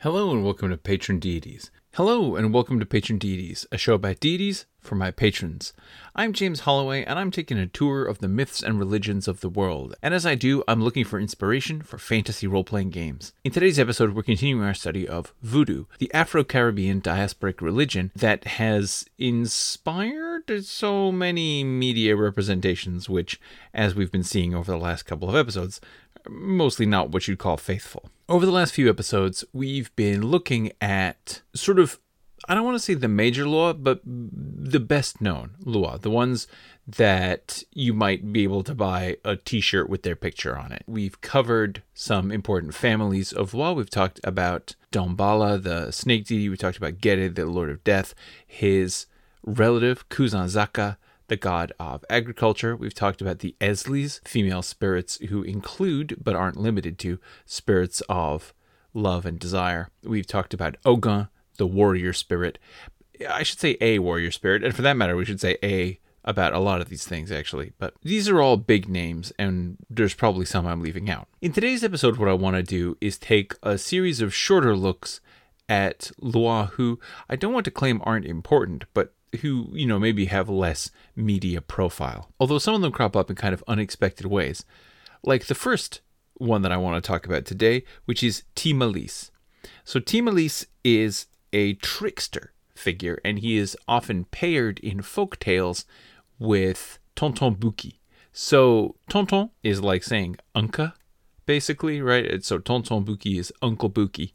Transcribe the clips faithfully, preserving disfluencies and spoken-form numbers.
Hello and welcome to Patron Deities. Hello and welcome to Patron Deities, a show about deities for my patrons. I'm James Holloway and I'm taking a tour of the myths and religions of the world. And as I do, I'm looking for inspiration for fantasy role-playing games. In today's episode, we're continuing our study of Voodoo, the Afro-Caribbean diasporic religion that has inspired so many media representations, which, as we've been seeing over the last couple of episodes, mostly not what you'd call faithful. Over the last few episodes, we've been looking at sort of, I don't want to say the major lore, but the best known lore, the ones that you might be able to buy a t-shirt with their picture on it. We've covered some important families of lore. We've talked about Damballa, the snake deity. We talked about Gere, the lord of death, his relative Kuzanzaka, the god of agriculture. We've talked about the Eslis, female spirits who include, but aren't limited to, spirits of love and desire. We've talked about Ogun, the warrior spirit. I should say a warrior spirit, and for that matter, we should say a about a lot of these things, actually. But these are all big names, and there's probably some I'm leaving out. In today's episode, what I want to do is take a series of shorter looks at lore who I don't want to claim aren't important, but who, you know, maybe have less media profile. Although some of them crop up in kind of unexpected ways. Like the first one that I want to talk about today, which is Timolees. So Timolees is a trickster figure, and he is often paired in folk tales with Tonton Buki. So Tonton is like saying Unca, basically, right? So Tonton Buki is Uncle Buki.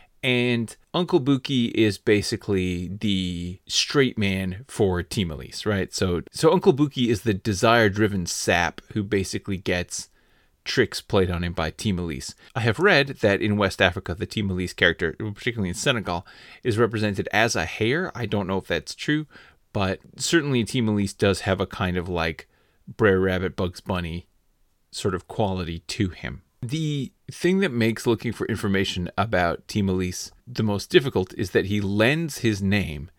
And Uncle Buki is basically the straight man for Timolees, right? So so Uncle Buki is the desire-driven sap who basically gets tricks played on him by Timolees. I have read that in West Africa, the Timolees character, particularly in Senegal, is represented as a hare. I don't know if that's true, but certainly Timolees does have a kind of like Brer Rabbit, Bugs Bunny sort of quality to him. The thing that makes looking for information about Timolees the most difficult is that he lends his name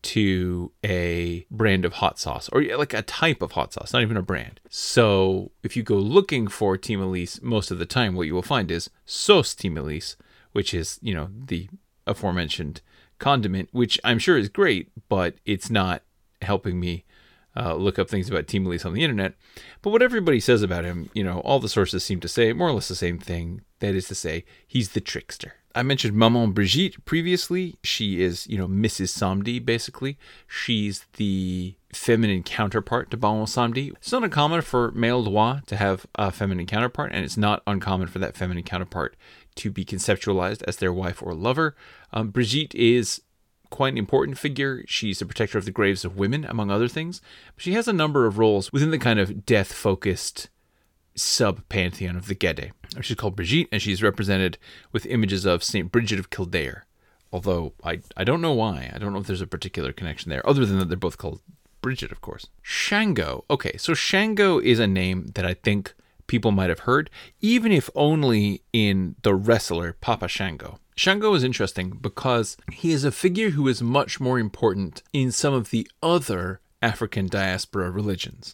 to a brand of hot sauce, or like a type of hot sauce, not even a brand. So if you go looking for Timolees, most of the time what you will find is sauce Timolees, which is, you know, the aforementioned condiment, which I'm sure is great, but it's not helping me Uh, look up things about Timolees on the internet. But what everybody says about him, you know, all the sources seem to say more or less the same thing. That is to say, he's the trickster. I mentioned Maman Brigitte previously. She is, you know, Missus Samedi, basically. She's the feminine counterpart to Maman Samedi. It's not uncommon for male Loa to have a feminine counterpart, and it's not uncommon for that feminine counterpart to be conceptualized as their wife or lover. Um, Brigitte is quite an important figure. She's a protector of the graves of women, among other things. But she has a number of roles within the kind of death-focused sub-pantheon of the Gede. She's called Brigitte, and she's represented with images of Saint Bridget of Kildare. Although, I, I don't know why. I don't know if there's a particular connection there, other than that they're both called Bridget, of course. Shango. Okay, so Shango is a name that I think people might have heard, even if only in the wrestler Papa Shango. Shango is interesting because he is a figure who is much more important in some of the other African diaspora religions.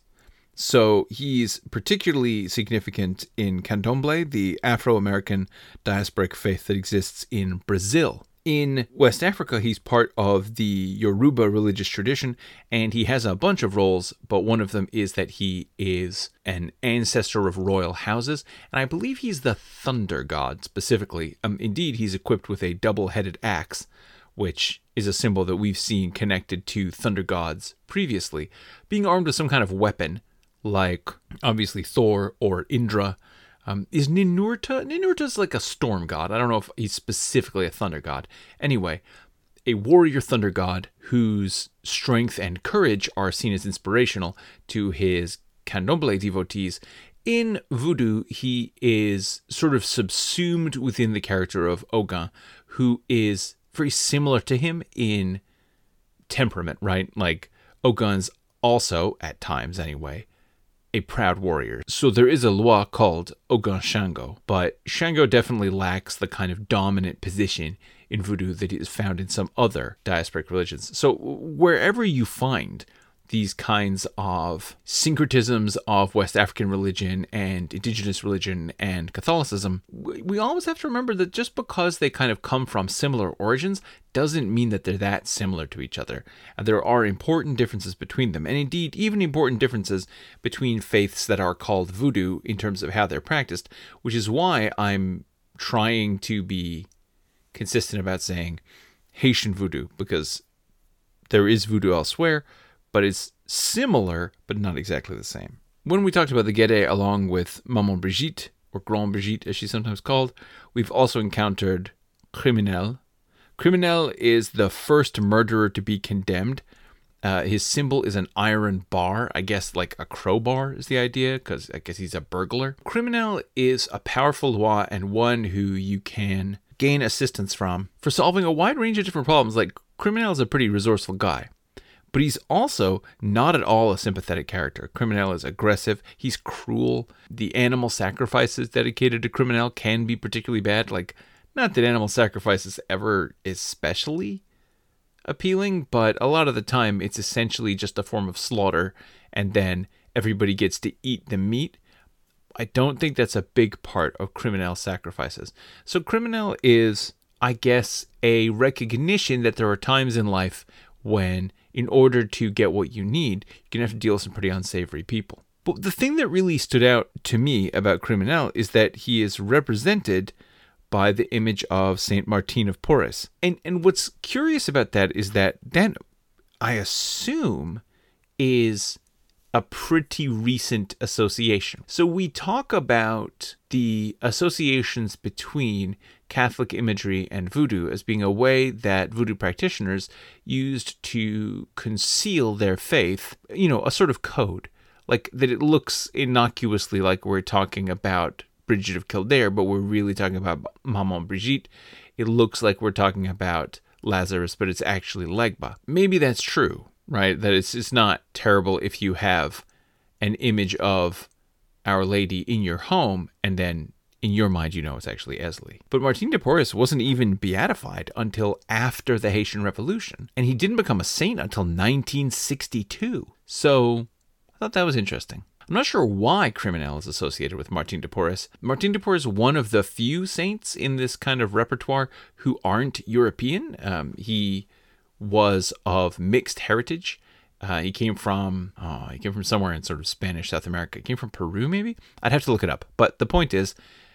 So he's particularly significant in Candomblé, the Afro-American diasporic faith that exists in Brazil. In West Africa, he's part of the Yoruba religious tradition, and he has a bunch of roles, but one of them is that he is an ancestor of royal houses, and I believe he's the thunder god specifically. Um, indeed, he's equipped with a double-headed axe, which is a symbol that we've seen connected to thunder gods previously, being armed with some kind of weapon, like obviously Thor or Indra. Um, is Ninurta? Ninurta's like a storm god. I don't know if he's specifically a thunder god. Anyway, a warrior thunder god whose strength and courage are seen as inspirational to his Candomblé devotees. In Voodoo, he is sort of subsumed within the character of Ogun, who is very similar to him in temperament, right? Like, Ogun's also, at times anyway, a proud warrior. So there is a loi called Ogun Shango, but Shango definitely lacks the kind of dominant position in Voodoo that is found in some other diasporic religions. So wherever you find these kinds of syncretisms of West African religion and indigenous religion and Catholicism, we always have to remember that just because they kind of come from similar origins doesn't mean that they're that similar to each other. And there are important differences between them, and indeed even important differences between faiths that are called voodoo in terms of how they're practiced, which is why I'm trying to be consistent about saying Haitian voodoo, because there is voodoo elsewhere, but it's similar, but not exactly the same. When we talked about the Guédé along with Maman Brigitte, or Grand Brigitte as she's sometimes called, we've also encountered Criminel. Criminel is the first murderer to be condemned. Uh, his symbol is an iron bar. I guess like a crowbar is the idea, because I guess he's a burglar. Criminel is a powerful Loi and one who you can gain assistance from for solving a wide range of different problems. Like, Criminel is a pretty resourceful guy. But he's also not at all a sympathetic character. Criminel is aggressive. He's cruel. The animal sacrifices dedicated to Criminel can be particularly bad. Like, not that animal sacrifices ever especially appealing, but a lot of the time it's essentially just a form of slaughter, and then everybody gets to eat the meat. I don't think that's a big part of Criminel sacrifices. So Criminel is, I guess, a recognition that there are times in life when, in order to get what you need, you're going to have to deal with some pretty unsavory people. But the thing that really stood out to me about Criminel is that he is represented by the image of Saint Martin of Porres. And and what's curious about that is that that, I assume, is a pretty recent association. So we talk about the associations between Catholic imagery and voodoo as being a way that voodoo practitioners used to conceal their faith, you know, a sort of code, like that it looks innocuously like we're talking about Bridget of Kildare, but we're really talking about Maman Brigitte. It looks like we're talking about Lazarus, but it's actually Legba. Maybe that's true, right? That it's, it's not terrible if you have an image of Our Lady in your home, and then in your mind, you know it's actually Esli. But Martin de Porres wasn't even beatified until after the Haitian Revolution, and he didn't become a saint until nineteen sixty-two. So I thought that was interesting. I'm not sure why Criminel is associated with Martin de Porres. Martin de Porres is one of the few saints in this kind of repertoire who aren't European. Um, he was of mixed heritage. Uh, he came from oh, he came from somewhere in sort of Spanish South America. He came from Peru, maybe? I'd have to look it up. But the point is,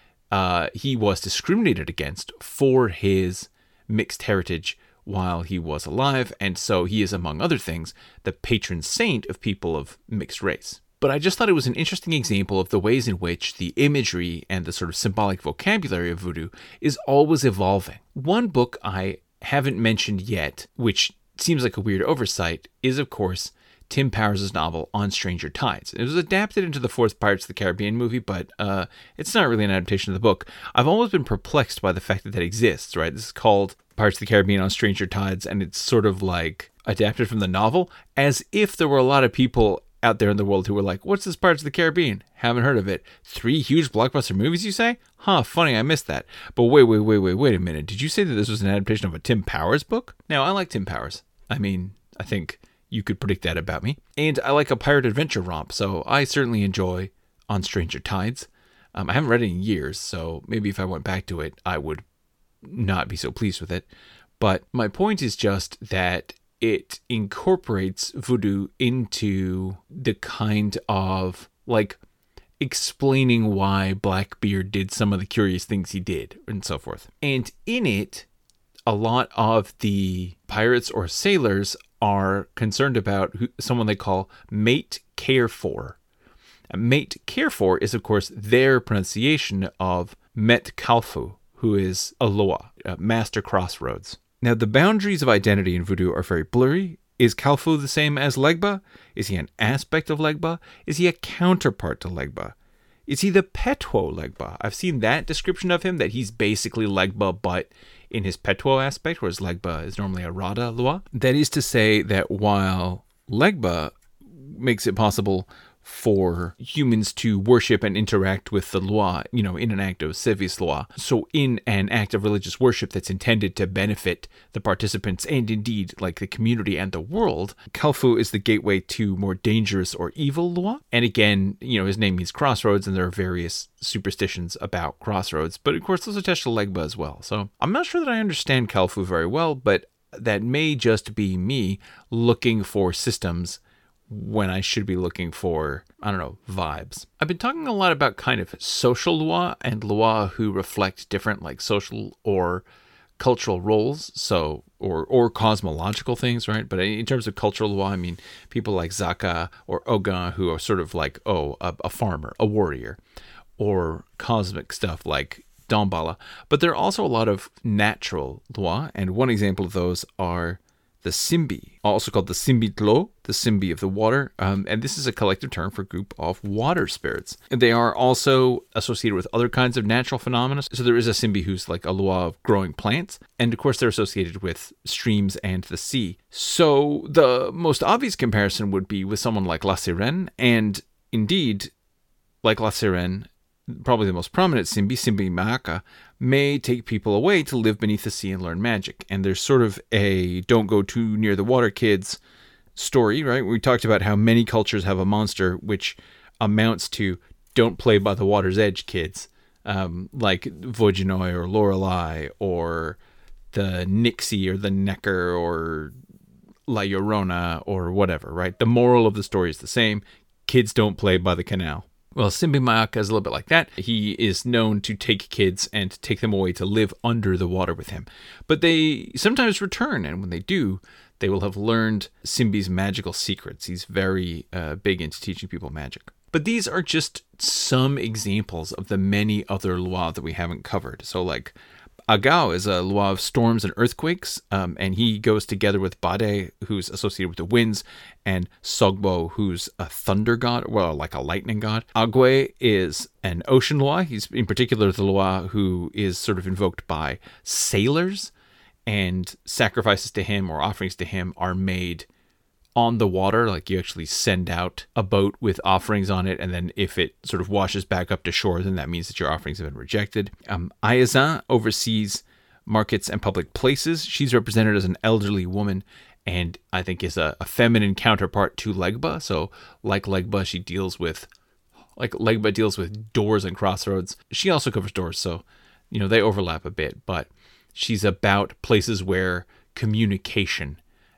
uh, he was discriminated against for his mixed heritage while he was alive, and so he is, among other things, the patron saint of people of mixed race. But I just thought it was an interesting example of the ways in which the imagery and the sort of symbolic vocabulary of voodoo is always evolving. One book I haven't mentioned yet, which seems like a weird oversight, is, of course, Tim Powers' novel On Stranger Tides. It was adapted into the fourth Pirates of the Caribbean movie, but uh, it's not really an adaptation of the book. I've always been perplexed by the fact that that exists, right? This is called Pirates of the Caribbean On Stranger Tides, and it's sort of like adapted from the novel, as if there were a lot of people out there in the world who were like, what's this Pirates of the Caribbean? Haven't heard of it. Three huge blockbuster movies, you say? Huh, funny, I missed that. But wait, wait, wait, wait, wait a minute. Did you say that this was an adaptation of a Tim Powers book? Now, I like Tim Powers. I mean, I think you could predict that about me. And I like a pirate adventure romp, so I certainly enjoy On Stranger Tides. Um, I haven't read it in years, so maybe if I went back to it, I would not be so pleased with it. But my point is just that it incorporates voodoo into the kind of, like, explaining why Blackbeard did some of the curious things he did, and so forth. And in it, a lot of the pirates or sailors are concerned about who, someone they call mate care for. And mate care for is, of course, their pronunciation of Met Kalfu, who is a loa, a master crossroads. Now, the boundaries of identity in voodoo are very blurry. Is Kalfu the same as Legba? Is he an aspect of Legba? Is he a counterpart to Legba? Is he the Petwo Legba? I've seen that description of him, that he's basically Legba, but in his Petwo aspect, whereas Legba is normally a Rada Lua. That is to say that while Legba makes it possible for humans to worship and interact with the loi, you know, in an act of service loi. So in an act of religious worship that's intended to benefit the participants and indeed like the community and the world, Kalfu is the gateway to more dangerous or evil loi. And again, you know, his name means crossroads, and there are various superstitions about crossroads, but of course those attach to Legba as well. So I'm not sure that I understand Kalfu very well, but that may just be me looking for systems when I should be looking for, I don't know, vibes. I've been talking a lot about kind of social loi and loi who reflect different like social or cultural roles, so or or cosmological things, right? But in terms of cultural loi, I mean people like Zaka or Ogun who are sort of like, oh, a, a farmer, a warrior, or cosmic stuff like Dambala. But there are also a lot of natural loi, and one example of those are the Simbi, also called the Simbitlo, the Simbi of the water, um, and this is a collective term for a group of water spirits. They are also associated with other kinds of natural phenomena. So there is a Simbi who's like a loi of growing plants, and of course they're associated with streams and the sea. So the most obvious comparison would be with someone like La Sirène, and indeed, like La Sirène, probably the most prominent Simbi, Simbi Maaka, may take people away to live beneath the sea and learn magic. And there's sort of a don't go too near the water kids story, right? We talked about how many cultures have a monster which amounts to don't play by the water's edge kids, um, like Vojanoi or Lorelei or the Nixie or the Necker or La Llorona or whatever, right? The moral of the story is the same. Kids don't play by the canal. Well, Simbi Maaka is a little bit like that. He is known to take kids and take them away to live under the water with him. But they sometimes return, and when they do, they will have learned Simbi's magical secrets. He's very uh, big into teaching people magic. But these are just some examples of the many other loi that we haven't covered. So like Agao is a loi of storms and earthquakes, um, and he goes together with Bade, who's associated with the winds, and Sogbo, who's a thunder god, well, like a lightning god. Agwe is an ocean loi. He's in particular the loi who is sort of invoked by sailors, and sacrifices to him or offerings to him are made on the water. Like you actually send out a boat with offerings on it, and then if it sort of washes back up to shore, then that means that your offerings have been rejected. Um, Ayazan oversees markets and public places. She's represented as an elderly woman, and I think is a, a feminine counterpart to Legba. So like Legba, she deals with, like Legba deals with doors and crossroads. She also covers doors, so, you know, they overlap a bit, but she's about places where communication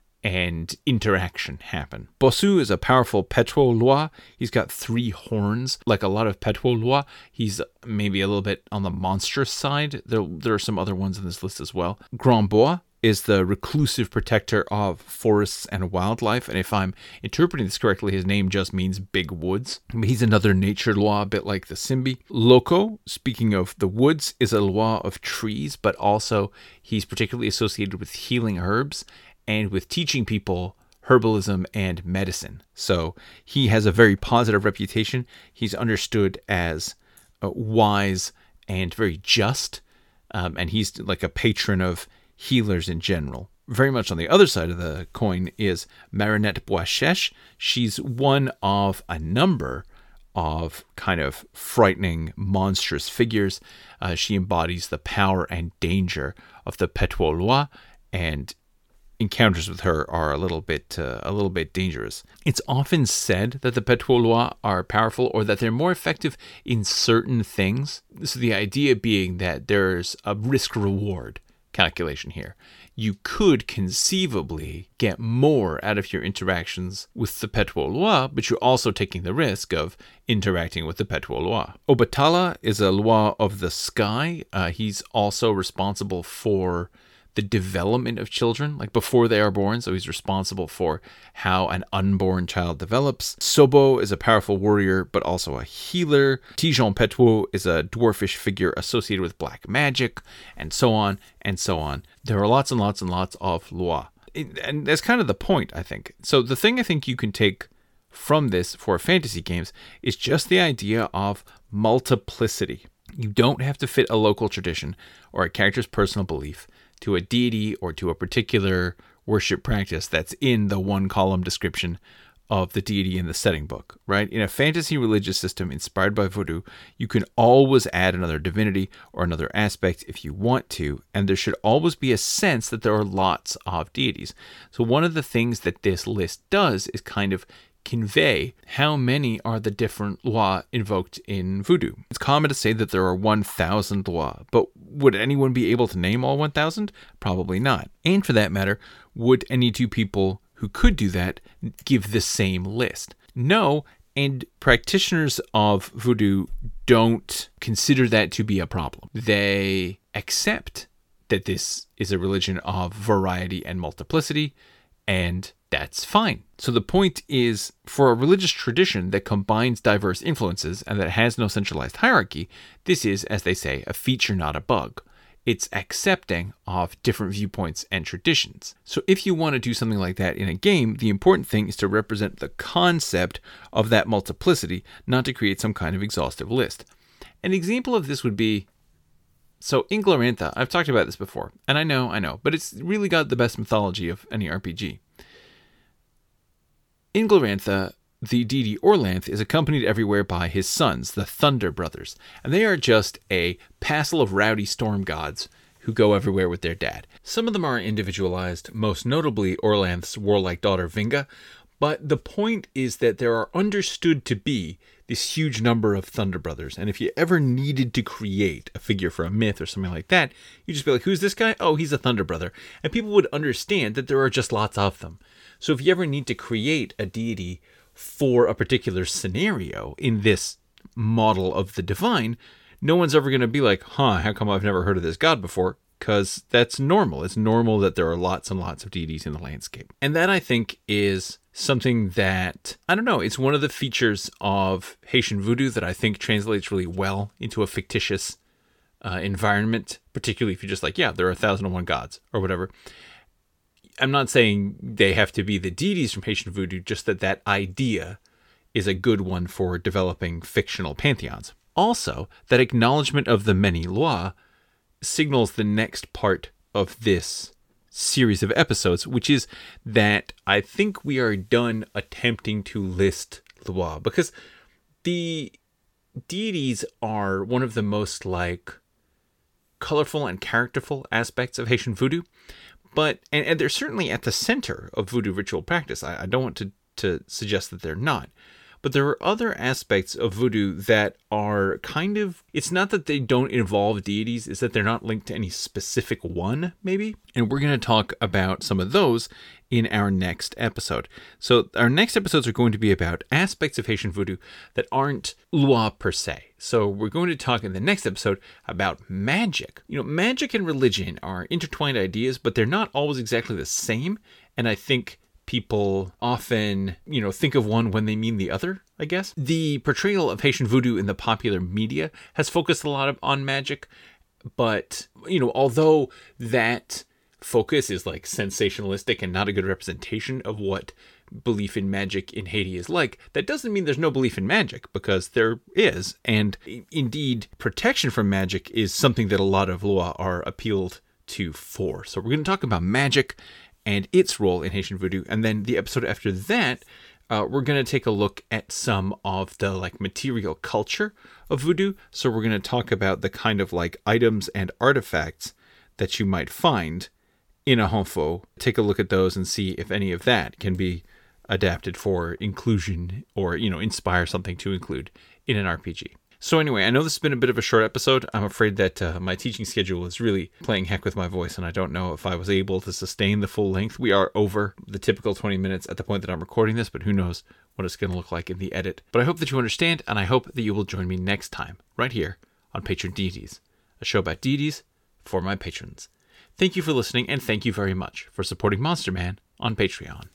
and interaction happen. Bosu is a powerful Petuo loi. He's got three horns. Like a lot of Petuo loi, he's maybe a little bit on the monstrous side. There, there are some other ones in this list as well. Grand Bois is the reclusive protector of forests and wildlife. And if I'm interpreting this correctly, his name just means big woods. He's another nature loi, a bit like the Simbi. Loko, speaking of the woods, is a loi of trees, but also he's particularly associated with healing herbs and with teaching people herbalism and medicine. So he has a very positive reputation. He's understood as uh, wise and very just, um, and he's like a patron of healers in general. Very much on the other side of the coin is Marinette Boishesh. She's one of a number of kind of frightening, monstrous figures. Uh, she embodies the power and danger of the Petuo loi, and encounters with her are a little bit uh, a little bit dangerous. It's often said that the Petuo loi are powerful, or that they're more effective in certain things. So the idea being that there's a risk-reward calculation here. You could conceivably get more out of your interactions with the Petuo loi, but you're also taking the risk of interacting with the Petuo loi. Obatala is a loi of the sky. Uh, he's also responsible for the development of children, like before they are born. So he's responsible for how an unborn child develops. Sobo is a powerful warrior, but also a healer. Tijon Petuo is a dwarfish figure associated with black magic, and so on and so on. There are lots and lots and lots of loi. And that's kind of the point, I think. So the thing I think you can take from this for fantasy games is just the idea of multiplicity. You don't have to fit a local tradition or a character's personal belief to a deity or to a particular worship practice that's in the one column description of the deity in the setting book, right? In a fantasy religious system inspired by voodoo, you can always add another divinity or another aspect if you want to, and there should always be a sense that there are lots of deities. So one of the things that this list does is kind of convey how many are the different Loa invoked in voodoo. It's common to say that there are one thousand Loa, but would anyone be able to name all one thousand? Probably not. And for that matter, would any two people who could do that give the same list? No, and practitioners of voodoo don't consider that to be a problem. They accept that this is a religion of variety and multiplicity, and that's fine. So the point is, for a religious tradition that combines diverse influences and that has no centralized hierarchy, this is, as they say, a feature, not a bug. It's accepting of different viewpoints and traditions. So if you want to do something like that in a game, the important thing is to represent the concept of that multiplicity, not to create some kind of exhaustive list. An example of this would be, so in Glorantha, I've talked about this before, and I know, I know, but it's really got the best mythology of any R P G. In Glorantha, the deity Orlanth is accompanied everywhere by his sons, the Thunder Brothers, and they are just a passel of rowdy storm gods who go everywhere with their dad. Some of them are individualized, most notably Orlanth's warlike daughter Vinga, but the point is that there are understood to be this huge number of Thunder Brothers, and if you ever needed to create a figure for a myth or something like that, you just be like, who's this guy? Oh, he's a Thunder Brother. And people would understand that there are just lots of them. So if you ever need to create a deity for a particular scenario in this model of the divine, no one's ever going to be like, huh, how come I've never heard of this god before? Because that's normal. It's normal that there are lots and lots of deities in the landscape. And that, I think, is something that, I don't know, it's one of the features of Haitian voodoo that I think translates really well into a fictitious uh, environment, particularly if you're just like, yeah, there are a thousand and one gods or whatever. I'm not saying they have to be the deities from Haitian voodoo, just that that idea is a good one for developing fictional pantheons. Also, that acknowledgement of the many Loa signals the next part of this series of episodes, which is that I think we are done attempting to list Loa, because the deities are one of the most like colorful and characterful aspects of Haitian voodoo. But, and, and they're certainly at the center of voodoo ritual practice. I, I don't want to, to suggest that they're not. But there are other aspects of voodoo that are kind of, it's not that they don't involve deities, it's that they're not linked to any specific one, maybe. And we're going to talk about some of those in our next episode. So our next episodes are going to be about aspects of Haitian voodoo that aren't Loa per se. So we're going to talk in the next episode about magic. You know, magic and religion are intertwined ideas, but they're not always exactly the same. And I think people often, you know, think of one when they mean the other, I guess. The portrayal of Haitian voodoo in the popular media has focused a lot of, on magic, but, you know, although that focus is like sensationalistic and not a good representation of what belief in magic in Haiti is like, that doesn't mean there's no belief in magic, because there is. And indeed, protection from magic is something that a lot of Loa are appealed to for. So we're going to talk about magic and its role in Haitian voodoo. And then the episode after that, uh, we're going to take a look at some of the like material culture of voodoo. So we're going to talk about the kind of like items and artifacts that you might find in a honfo. Take a look at those and see if any of that can be adapted for inclusion or, you know, inspire something to include in an R P G. So anyway, I know this has been a bit of a short episode. I'm afraid that uh, my teaching schedule is really playing heck with my voice, and I don't know if I was able to sustain the full length. We are over the typical twenty minutes at the point that I'm recording this, but who knows what it's going to look like in the edit. But I hope that you understand, and I hope that you will join me next time, right here on Patron Deities, a show about deities for my patrons. Thank you for listening, and thank you very much for supporting Monster Man on Patreon.